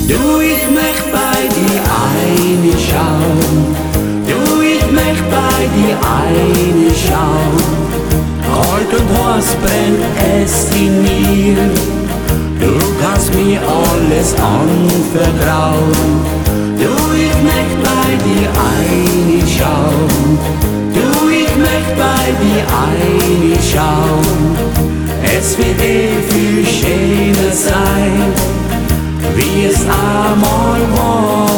Du, ich möcht bei dir eine schauen. Du, ich möcht bei dir eine schauen. Kalt und heiß brennt es in mir. Du kannst mir alles anvertrauen. Du, ich möcht bei dir eine schauen. Du, ich möcht bei dir eine schauen. Es wird viel schöner sein, wie es einmal war.